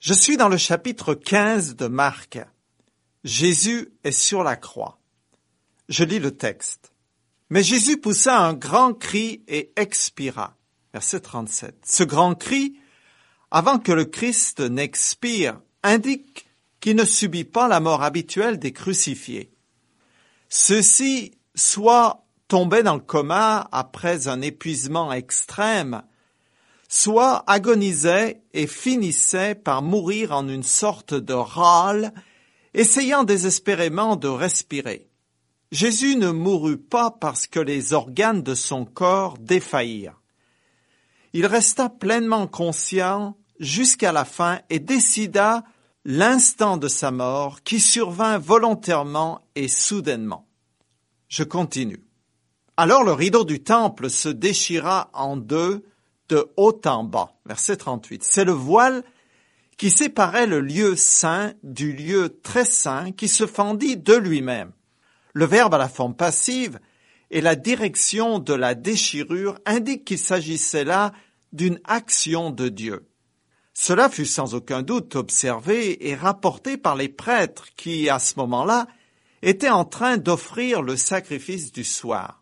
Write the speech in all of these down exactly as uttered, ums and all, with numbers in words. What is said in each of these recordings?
Je suis dans le chapitre quinze de Marc. Jésus est sur la croix. Je lis le texte. Mais Jésus poussa un grand cri et expira. Verset trente-sept. Ce grand cri, avant que le Christ n'expire, indique qu'il ne subit pas la mort habituelle des crucifiés. Ceux-ci soit tombaient dans le coma après un épuisement extrême, soit agonisaient et finissaient par mourir en une sorte de râle, essayant désespérément de respirer. Jésus ne mourut pas parce que les organes de son corps défaillirent. Il resta pleinement conscient jusqu'à la fin et décida l'instant de sa mort qui survint volontairement et soudainement. Je continue. Alors le rideau du temple se déchira en deux, de haut en bas. Verset trente-huit. C'est le voile qui séparait le lieu saint du lieu très saint qui se fendit de lui-même. Le verbe à la forme passive et la direction de la déchirure indiquent qu'il s'agissait là d'une action de Dieu. Cela fut sans aucun doute observé et rapporté par les prêtres qui, à ce moment-là, étaient en train d'offrir le sacrifice du soir.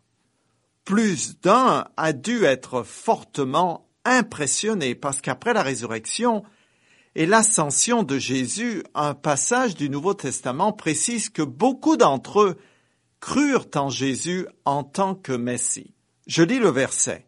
Plus d'un a dû être fortement impressionné parce qu'après la résurrection et l'ascension de Jésus, un passage du Nouveau Testament précise que beaucoup d'entre eux crurent en Jésus en tant que Messie. Je lis le verset.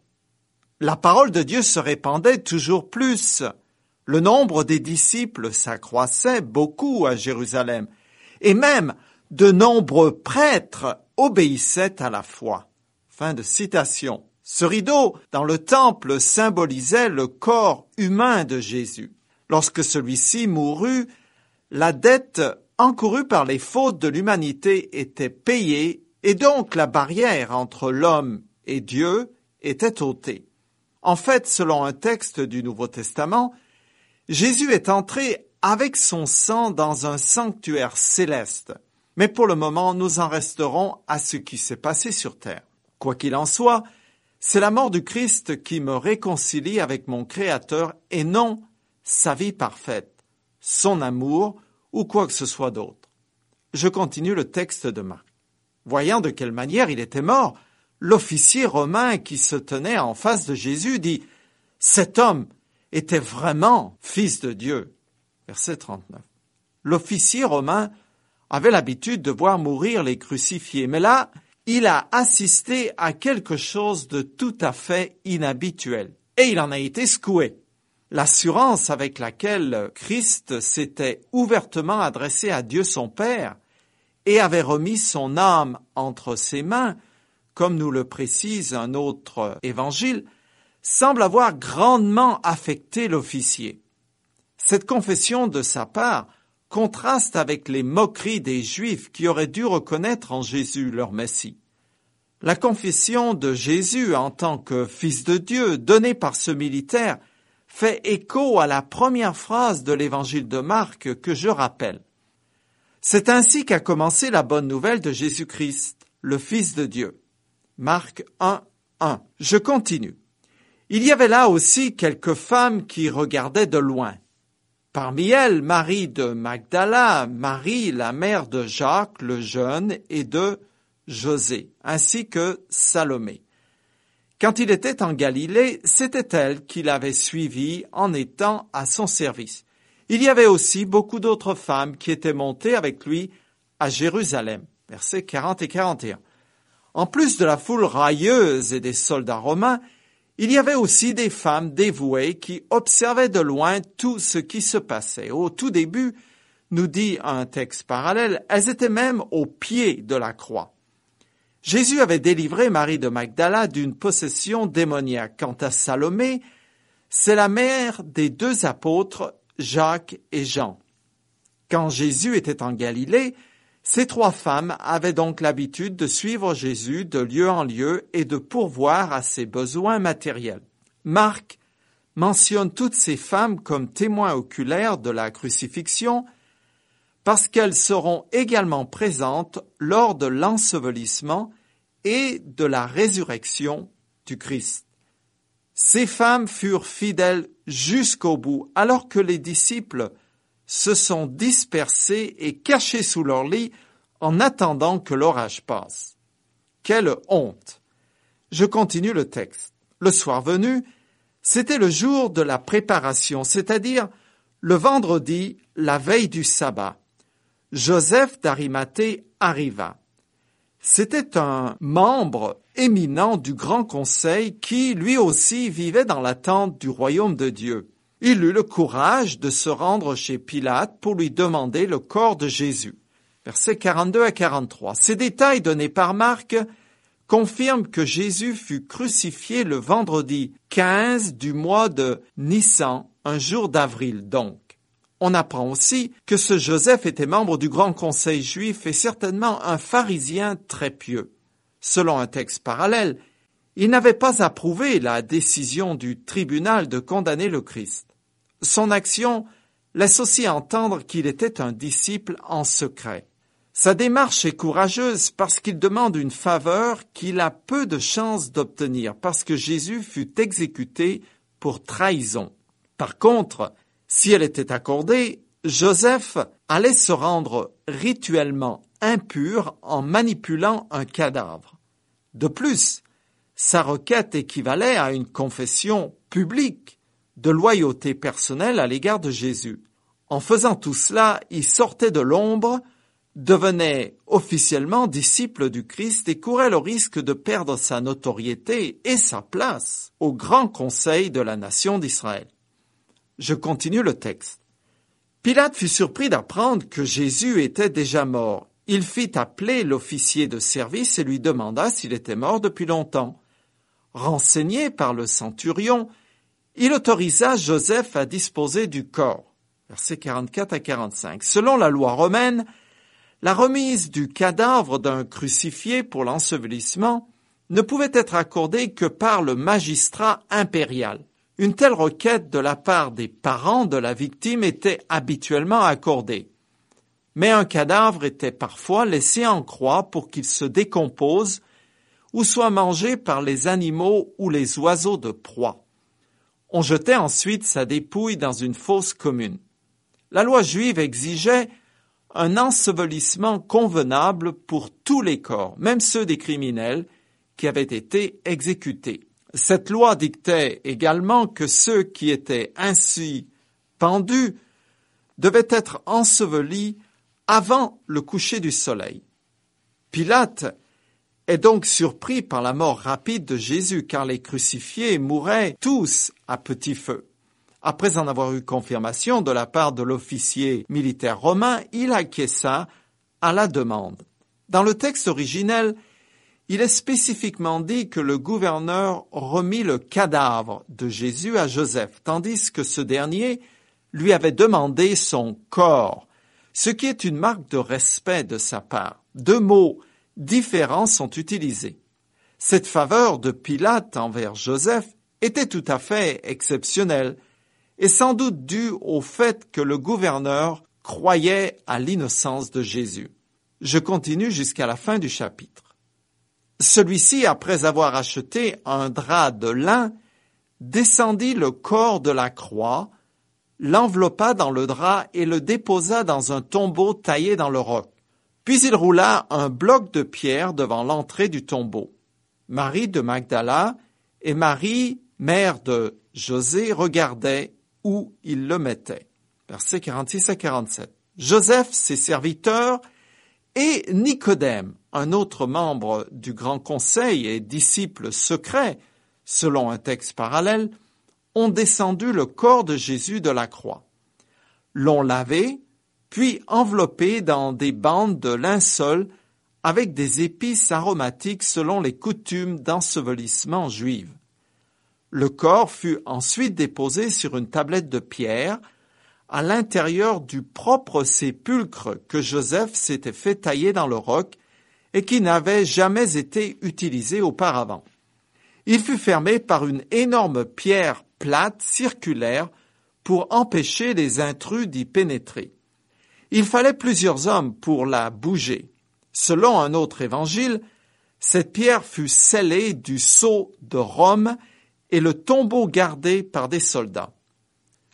La parole de Dieu se répandait toujours plus. Le nombre des disciples s'accroissait beaucoup à Jérusalem, et même de nombreux prêtres obéissaient à la foi. Fin de citation. Ce rideau dans le temple symbolisait le corps humain de Jésus. Lorsque celui-ci mourut, la dette encourue par les fautes de l'humanité était payée et donc la barrière entre l'homme et Dieu était ôtée. En fait, selon un texte du Nouveau Testament, Jésus est entré avec son sang dans un sanctuaire céleste. Mais pour le moment, nous en resterons à ce qui s'est passé sur terre. Quoi qu'il en soit, c'est la mort du Christ qui me réconcilie avec mon Créateur et non sa vie parfaite, son amour ou quoi que ce soit d'autre. Je continue le texte de Marc. Voyant de quelle manière il était mort, l'officier romain qui se tenait en face de Jésus dit « Cet homme était vraiment fils de Dieu. » Verset trente-neuf. L'officier romain avait l'habitude de voir mourir les crucifiés, mais là, il a assisté à quelque chose de tout à fait inhabituel. Et il en a été secoué. L'assurance avec laquelle Christ s'était ouvertement adressé à Dieu son Père et avait remis son âme entre ses mains, comme nous le précise un autre évangile, semble avoir grandement affecté l'officier. Cette confession de sa part contraste avec les moqueries des Juifs qui auraient dû reconnaître en Jésus leur Messie. La confession de Jésus en tant que Fils de Dieu donnée par ce militaire fait écho à la première phrase de l'évangile de Marc que je rappelle. C'est ainsi qu'a commencé la bonne nouvelle de Jésus-Christ, le Fils de Dieu. Marc un, un. Je continue. Il y avait là aussi quelques femmes qui regardaient de loin. Parmi elles, Marie de Magdala, Marie, la mère de Jacques le jeune et de José, ainsi que Salomé. Quand il était en Galilée, c'était elle qui l'avait suivi en étant à son service. Il y avait aussi beaucoup d'autres femmes qui étaient montées avec lui à Jérusalem. Versets quarante et quarante et un. En plus de la foule railleuse et des soldats romains, il y avait aussi des femmes dévouées qui observaient de loin tout ce qui se passait. Au tout début, nous dit un texte parallèle, elles étaient même au pied de la croix. Jésus avait délivré Marie de Magdala d'une possession démoniaque. Quant à Salomé, c'est la mère des deux apôtres, Jacques et Jean. Quand Jésus était en Galilée, ces trois femmes avaient donc l'habitude de suivre Jésus de lieu en lieu et de pourvoir à ses besoins matériels. Marc mentionne toutes ces femmes comme témoins oculaires de la crucifixion parce qu'elles seront également présentes lors de l'ensevelissement et de la résurrection du Christ. Ces femmes furent fidèles jusqu'au bout, alors que les disciples se sont dispersés et cachés sous leur lit en attendant que l'orage passe. Quelle honte! Je continue le texte. Le soir venu, c'était le jour de la préparation, c'est-à-dire le vendredi, la veille du sabbat. Joseph d'Arimathée arriva. C'était un membre éminent du Grand Conseil qui, lui aussi, vivait dans l'attente du royaume de Dieu. Il eut le courage de se rendre chez Pilate pour lui demander le corps de Jésus. Versets quarante-deux à quarante-trois. Ces détails donnés par Marc confirment que Jésus fut crucifié le vendredi quinze du mois de Nissan, un jour d'avril donc. On apprend aussi que ce Joseph était membre du Grand Conseil juif et certainement un pharisien très pieux. Selon un texte parallèle, il n'avait pas approuvé la décision du tribunal de condamner le Christ. Son action laisse aussi entendre qu'il était un disciple en secret. Sa démarche est courageuse parce qu'il demande une faveur qu'il a peu de chances d'obtenir, parce que Jésus fut exécuté pour trahison. Par contre, si elle était accordée, Joseph allait se rendre rituellement impur en manipulant un cadavre. De plus, sa requête équivalait à une confession publique de loyauté personnelle à l'égard de Jésus. En faisant tout cela, il sortait de l'ombre, devenait officiellement disciple du Christ et courait le risque de perdre sa notoriété et sa place au grand conseil de la nation d'Israël. Je continue le texte. Pilate fut surpris d'apprendre que Jésus était déjà mort. Il fit appeler l'officier de service et lui demanda s'il était mort depuis longtemps. Renseigné par le centurion, il autorisa Joseph à disposer du corps. Versets quarante-quatre à quarante-cinq. Selon la loi romaine, la remise du cadavre d'un crucifié pour l'ensevelissement ne pouvait être accordée que par le magistrat impérial. Une telle requête de la part des parents de la victime était habituellement accordée. Mais un cadavre était parfois laissé en croix pour qu'il se décompose ou soit mangé par les animaux ou les oiseaux de proie. On jetait ensuite sa dépouille dans une fosse commune. La loi juive exigeait un ensevelissement convenable pour tous les corps, même ceux des criminels qui avaient été exécutés. Cette loi dictait également que ceux qui étaient ainsi pendus devaient être ensevelis avant le coucher du soleil. Pilate est donc surpris par la mort rapide de Jésus, car les crucifiés mouraient tous à petit feu. Après en avoir eu confirmation de la part de l'officier militaire romain, il acquiesça à la demande. Dans le texte originel, il est spécifiquement dit que le gouverneur remit le cadavre de Jésus à Joseph, tandis que ce dernier lui avait demandé son corps, ce qui est une marque de respect de sa part. Deux mots différents sont utilisés. Cette faveur de Pilate envers Joseph était tout à fait exceptionnelle et sans doute due au fait que le gouverneur croyait à l'innocence de Jésus. Je continue jusqu'à la fin du chapitre. Celui-ci, après avoir acheté un drap de lin, descendit le corps de la croix, l'enveloppa dans le drap et le déposa dans un tombeau taillé dans le roc. Puis il roula un bloc de pierre devant l'entrée du tombeau. Marie de Magdala et Marie, mère de José, regardaient où il le mettait. Versets quarante-six à quarante-sept. Joseph, ses serviteurs, et Nicodème, un autre membre du Grand Conseil et disciple secret, selon un texte parallèle, ont descendu le corps de Jésus de la croix, l'ont lavé, puis enveloppé dans des bandes de linceul avec des épices aromatiques selon les coutumes d'ensevelissement juives. Le corps fut ensuite déposé sur une tablette de pierre à l'intérieur du propre sépulcre que Joseph s'était fait tailler dans le roc et qui n'avait jamais été utilisé auparavant. Il fut fermé par une énorme pierre plate circulaire pour empêcher les intrus d'y pénétrer. Il fallait plusieurs hommes pour la bouger. Selon un autre évangile, cette pierre fut scellée du sceau de Rome et le tombeau gardé par des soldats.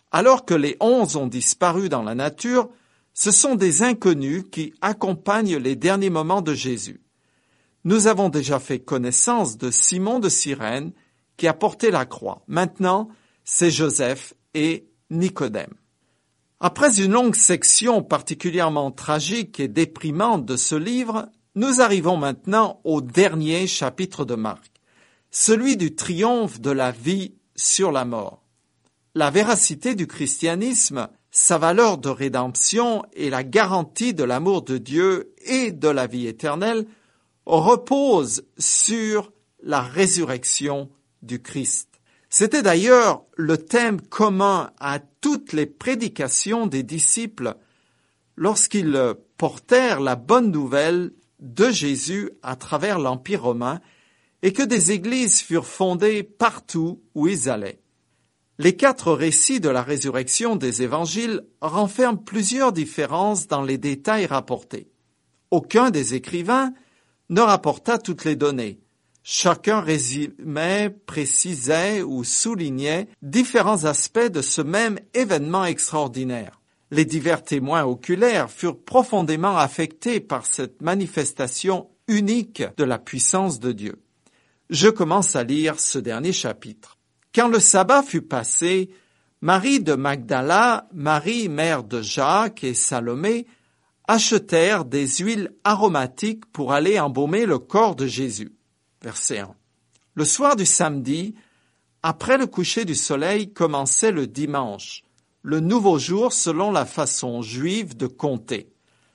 Alors que les onze ont disparu dans la nature, ce sont des inconnus qui accompagnent les derniers moments de Jésus. Nous avons déjà fait connaissance de Simon de Cyrène qui a porté la croix. Maintenant, c'est Joseph et Nicodème. Après une longue section particulièrement tragique et déprimante de ce livre, nous arrivons maintenant au dernier chapitre de Marc, celui du triomphe de la vie sur la mort. La véracité du christianisme, sa valeur de rédemption et la garantie de l'amour de Dieu et de la vie éternelle reposent sur la résurrection du Christ. C'était d'ailleurs le thème commun à toutes les prédications des disciples lorsqu'ils portèrent la bonne nouvelle de Jésus à travers l'Empire romain et que des églises furent fondées partout où ils allaient. Les quatre récits de la résurrection des évangiles renferment plusieurs différences dans les détails rapportés. Aucun des écrivains ne rapporta toutes les données. Chacun résumait, précisait ou soulignait différents aspects de ce même événement extraordinaire. Les divers témoins oculaires furent profondément affectés par cette manifestation unique de la puissance de Dieu. Je commence à lire ce dernier chapitre. Quand le sabbat fut passé, Marie de Magdala, Marie mère de Jacques et Salomé achetèrent des huiles aromatiques pour aller embaumer le corps de Jésus. Verset un. Le soir du samedi, après le coucher du soleil, commençait le dimanche, le nouveau jour selon la façon juive de compter.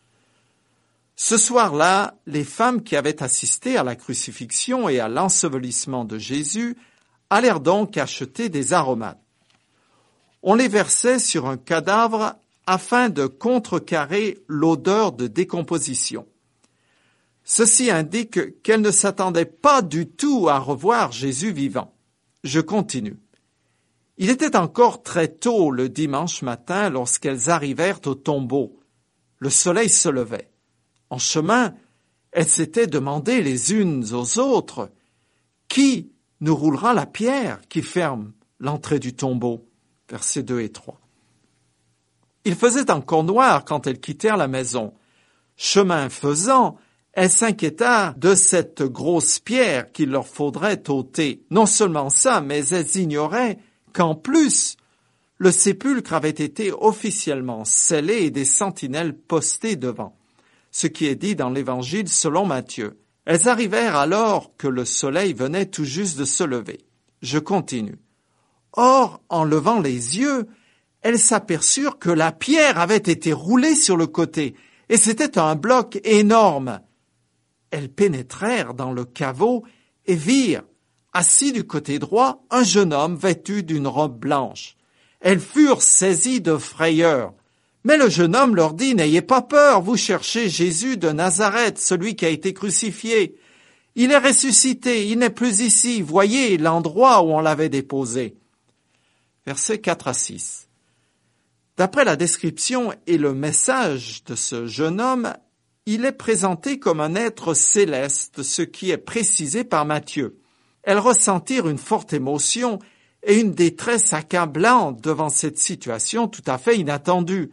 Ce soir-là, les femmes qui avaient assisté à la crucifixion et à l'ensevelissement de Jésus allèrent donc acheter des aromates. On les versait sur un cadavre afin de contrecarrer l'odeur de décomposition. Ceci indique qu'elles ne s'attendaient pas du tout à revoir Jésus vivant. Je continue. Il était encore très tôt le dimanche matin lorsqu'elles arrivèrent au tombeau. Le soleil se levait. En chemin, elles s'étaient demandé les unes aux autres « Qui nous roulera la pierre qui ferme l'entrée du tombeau ?» Versets deux et trois. Il faisait encore noir quand elles quittèrent la maison. Chemin faisant, elle s'inquiéta de cette grosse pierre qu'il leur faudrait ôter. Non seulement ça, mais elles ignoraient qu'en plus, le sépulcre avait été officiellement scellé et des sentinelles postées devant, ce qui est dit dans l'Évangile selon Matthieu. Elles arrivèrent alors que le soleil venait tout juste de se lever. Je continue. Or, en levant les yeux, elles s'aperçurent que la pierre avait été roulée sur le côté, et c'était un bloc énorme. Elles pénétrèrent dans le caveau et virent, assis du côté droit, un jeune homme vêtu d'une robe blanche. Elles furent saisies de frayeur. Mais le jeune homme leur dit, « N'ayez pas peur, vous cherchez Jésus de Nazareth, celui qui a été crucifié. Il est ressuscité, il n'est plus ici. Voyez l'endroit où on l'avait déposé. » Versets quatre à six. D'après la description et le message de ce jeune homme, il est présenté comme un être céleste, ce qui est précisé par Matthieu. Elles ressentirent une forte émotion et une détresse accablante devant cette situation tout à fait inattendue.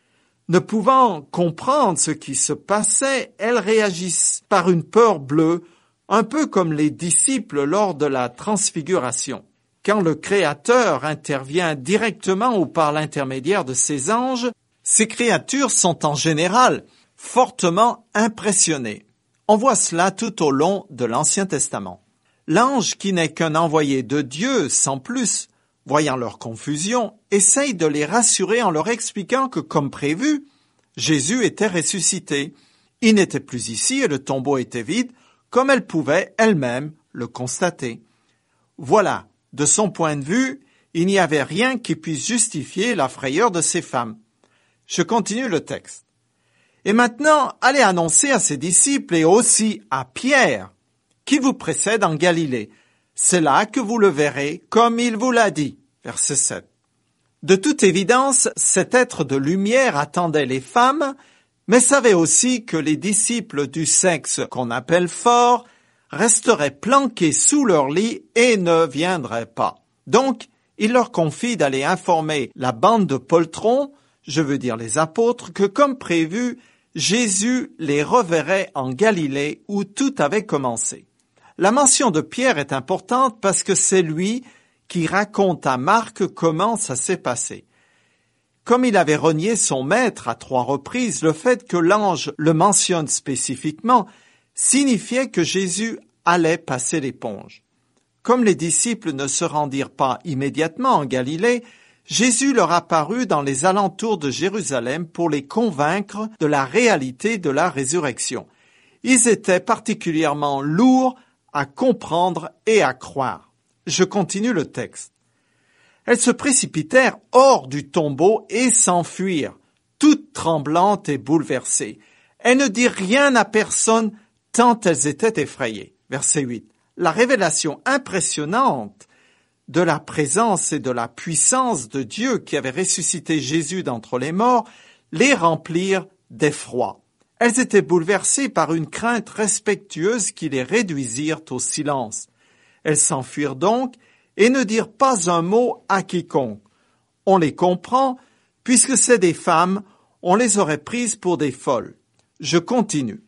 Ne pouvant comprendre ce qui se passait, elles réagissent par une peur bleue, un peu comme les disciples lors de la transfiguration. Quand le Créateur intervient directement ou par l'intermédiaire de ses anges, ces créatures sont en général fortement impressionnées. On voit cela tout au long de l'Ancien Testament. L'ange, qui n'est qu'un envoyé de Dieu sans plus, voyant leur confusion, essaye de les rassurer en leur expliquant que, comme prévu, Jésus était ressuscité. Il n'était plus ici et le tombeau était vide, comme elle pouvait elle-même le constater. Voilà, de son point de vue, il n'y avait rien qui puisse justifier la frayeur de ces femmes. Je continue le texte. Et maintenant, allez annoncer à ses disciples et aussi à Pierre, qui vous précède en Galilée. C'est là que vous le verrez, comme il vous l'a dit. Verset sept. De toute évidence, cet être de lumière attendait les femmes, mais savait aussi que les disciples du sexe qu'on appelle fort resteraient planqués sous leur lit et ne viendraient pas. Donc, il leur confie d'aller informer la bande de poltrons, je veux dire les apôtres, que comme prévu, Jésus les reverrait en Galilée où tout avait commencé. La mention de Pierre est importante parce que c'est lui qui raconte à Marc comment ça s'est passé. Comme il avait renié son maître à trois reprises, le fait que l'ange le mentionne spécifiquement signifiait que Jésus allait passer l'éponge. Comme les disciples ne se rendirent pas immédiatement en Galilée, Jésus leur apparut dans les alentours de Jérusalem pour les convaincre de la réalité de la résurrection. Ils étaient particulièrement lourds à comprendre et à croire. Je continue le texte. Elles se précipitèrent hors du tombeau et s'enfuirent, toutes tremblantes et bouleversées. Elles ne dirent rien à personne tant elles étaient effrayées. Verset huit. La révélation impressionnante de la présence et de la puissance de Dieu qui avait ressuscité Jésus d'entre les morts les remplirent d'effroi. Elles étaient bouleversées par une crainte respectueuse qui les réduisirent au silence. Elles s'enfuirent donc et ne dirent pas un mot à quiconque. On les comprend, puisque c'est des femmes, on les aurait prises pour des folles. Je continue.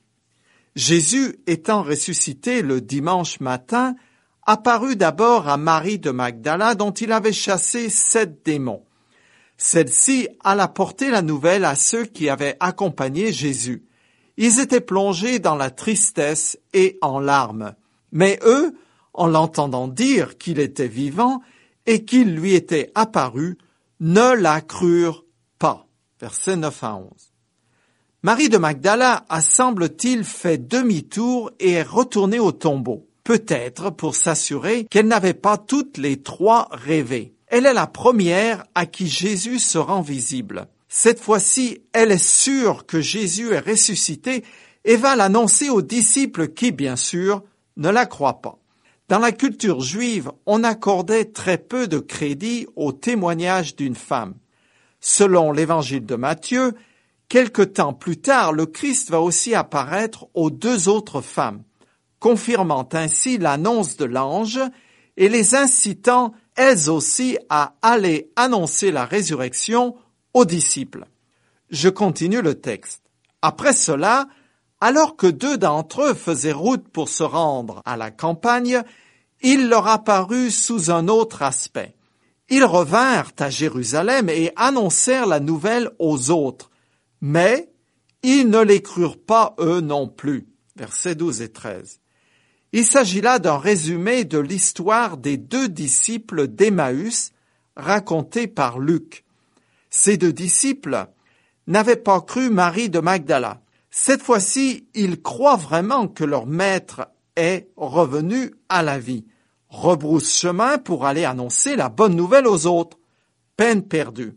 Jésus, étant ressuscité le dimanche matin, apparut d'abord à Marie de Magdala, dont il avait chassé sept démons. Celle-ci alla porter la nouvelle à ceux qui avaient accompagné Jésus. Ils étaient plongés dans la tristesse et en larmes. Mais eux, en l'entendant dire qu'il était vivant et qu'il lui était apparu, ne la crurent pas. Versets neuf à onze. Marie de Magdala a, semble-t-il, fait demi-tour et est retournée au tombeau, peut-être pour s'assurer qu'elle n'avait pas toutes les trois rêvé. Elle est la première à qui Jésus se rend visible. Cette fois-ci, elle est sûre que Jésus est ressuscité et va l'annoncer aux disciples qui, bien sûr, ne la croient pas. Dans la culture juive, on accordait très peu de crédit au témoignage d'une femme. Selon l'évangile de Matthieu, quelque temps plus tard, le Christ va aussi apparaître aux deux autres femmes, confirmant ainsi l'annonce de l'ange et les incitant elles aussi à aller annoncer la résurrection aux disciples. Je continue le texte. Après cela, alors que deux d'entre eux faisaient route pour se rendre à la campagne, il leur apparut sous un autre aspect. Ils revinrent à Jérusalem et annoncèrent la nouvelle aux autres, mais ils ne les crurent pas eux non plus. Versets douze et treize. Il s'agit là d'un résumé de l'histoire des deux disciples d'Emmaüs racontée par Luc. Ces deux disciples n'avaient pas cru Marie de Magdala. Cette fois-ci, ils croient vraiment que leur maître est revenu à la vie. Rebrousse chemin pour aller annoncer la bonne nouvelle aux autres. Peine perdue.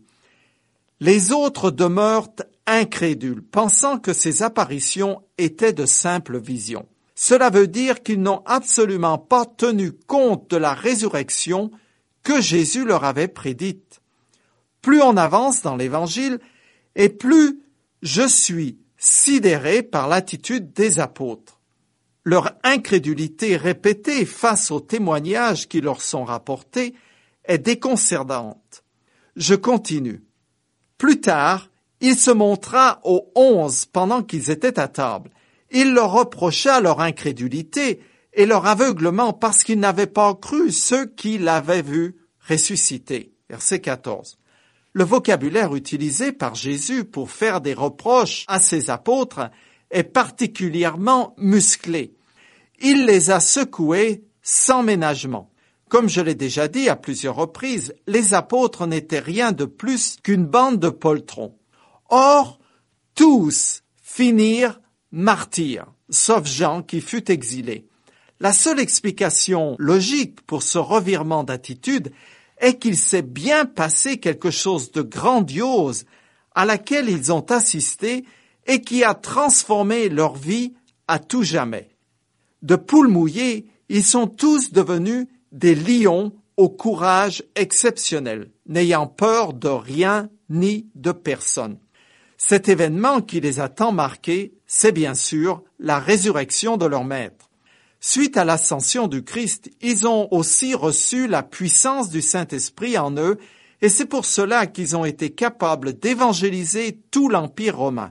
Les autres demeurent incrédules, pensant que ces apparitions étaient de simples visions. Cela veut dire qu'ils n'ont absolument pas tenu compte de la résurrection que Jésus leur avait prédite. Plus on avance dans l'Évangile, et plus je suis sidéré par l'attitude des apôtres. Leur incrédulité répétée face aux témoignages qui leur sont rapportés est déconcertante. Je continue. Plus tard, il se montra aux onze pendant qu'ils étaient à table. Il leur reprocha leur incrédulité et leur aveuglement parce qu'ils n'avaient pas cru ceux qui l'avaient vu ressusciter. Verset quatorze. Le vocabulaire utilisé par Jésus pour faire des reproches à ses apôtres est particulièrement musclé. Il les a secoués sans ménagement. Comme je l'ai déjà dit à plusieurs reprises, les apôtres n'étaient rien de plus qu'une bande de poltrons. Or, tous finirent martyrs, sauf Jean qui fut exilé. La seule explication logique pour ce revirement d'attitude est qu'il s'est bien passé quelque chose de grandiose à laquelle ils ont assisté et qui a transformé leur vie à tout jamais. De poules mouillées, ils sont tous devenus des lions au courage exceptionnel, n'ayant peur de rien ni de personne. Cet événement qui les a tant marqués, c'est bien sûr la résurrection de leur maître. Suite à l'ascension du Christ, ils ont aussi reçu la puissance du Saint-Esprit en eux, et c'est pour cela qu'ils ont été capables d'évangéliser tout l'Empire romain.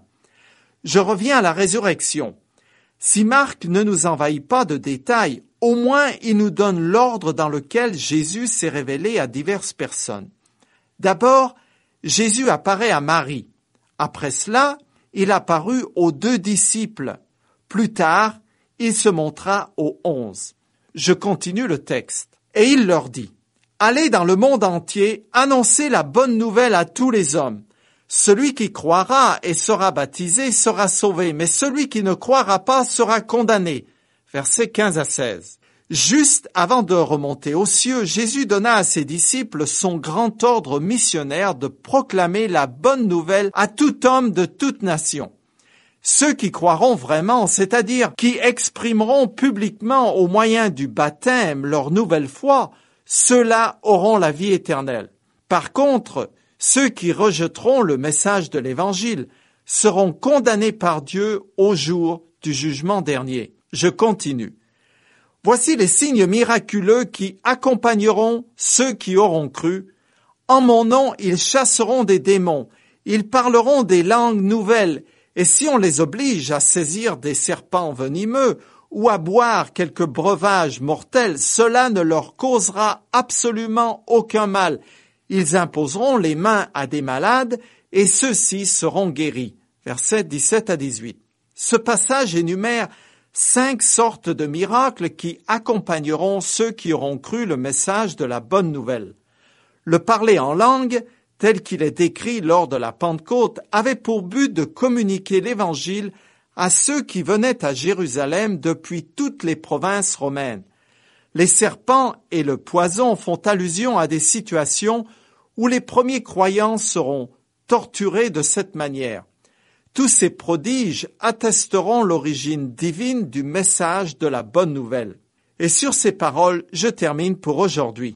Je reviens à la résurrection. Si Marc ne nous envahit pas de détails, au moins il nous donne l'ordre dans lequel Jésus s'est révélé à diverses personnes. D'abord, Jésus apparaît à Marie. Après cela, il apparut aux deux disciples. Plus tard, il se montra aux onze. Je continue le texte. Et il leur dit, « Allez dans le monde entier, annoncez la bonne nouvelle à tous les hommes. Celui qui croira et sera baptisé sera sauvé, mais celui qui ne croira pas sera condamné. » Versets quinze à seize. Juste avant de remonter aux cieux, Jésus donna à ses disciples son grand ordre missionnaire de proclamer la bonne nouvelle à tout homme de toute nation. Ceux qui croiront vraiment, c'est-à-dire qui exprimeront publiquement au moyen du baptême leur nouvelle foi, ceux-là auront la vie éternelle. Par contre, ceux qui rejetteront le message de l'Évangile seront condamnés par Dieu au jour du jugement dernier. Je continue. Voici les signes miraculeux qui accompagneront ceux qui auront cru. En mon nom, ils chasseront des démons, ils parleront des langues nouvelles, et si on les oblige à saisir des serpents venimeux ou à boire quelques breuvages mortels, cela ne leur causera absolument aucun mal. Ils imposeront les mains à des malades et ceux-ci seront guéris. Versets dix-sept à dix-huit. Ce passage énumère cinq sortes de miracles qui accompagneront ceux qui auront cru le message de la bonne nouvelle. Le parler en langue, tel qu'il est décrit lors de la Pentecôte, avait pour but de communiquer l'Évangile à ceux qui venaient à Jérusalem depuis toutes les provinces romaines. Les serpents et le poison font allusion à des situations où les premiers croyants seront torturés de cette manière. Tous ces prodiges attesteront l'origine divine du message de la bonne nouvelle. Et sur ces paroles, je termine pour aujourd'hui.